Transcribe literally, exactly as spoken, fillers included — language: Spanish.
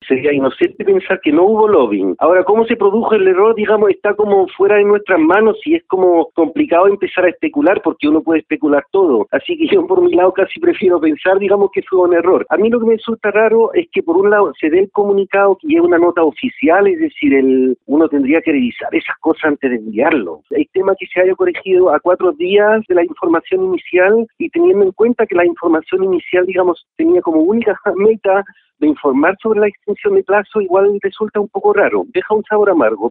sería inocente pensar que no hubo lobbying. Ahora, ¿cómo se produjo el error? Digamos, está como fuera de nuestras manos y es como complicado empezar a especular porque uno puede especular todo. Así que yo por mi lado casi prefiero pensar, digamos, que fue un error. A mí lo que me resulta raro es que por un lado se dé el comunicado que es una nota oficial, es decir, el uno tendría que revisar esas cosas antes de enviarlo. El tema que se haya corregido a cuatro días de la información inicial y teniendo en cuenta que la información inicial, digamos, tenía como única meta de informar sobre la extensión de plazo, igual resulta un poco raro, deja un sabor amargo.